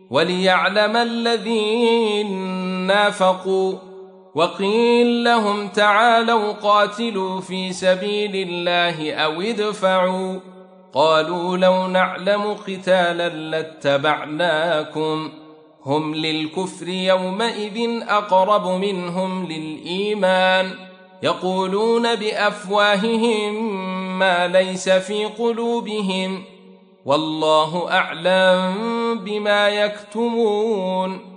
وليعلم الذين نافقوا. وقيل لهم تعالوا قاتلوا في سبيل الله أو ادفعوا، قالوا لو نعلم قتالا لاتبعناكم، هم للكفر يومئذ أقرب منهم للإيمان، يقولون بأفواههم ما ليس في قلوبهم، والله أعلم بما يكتمون.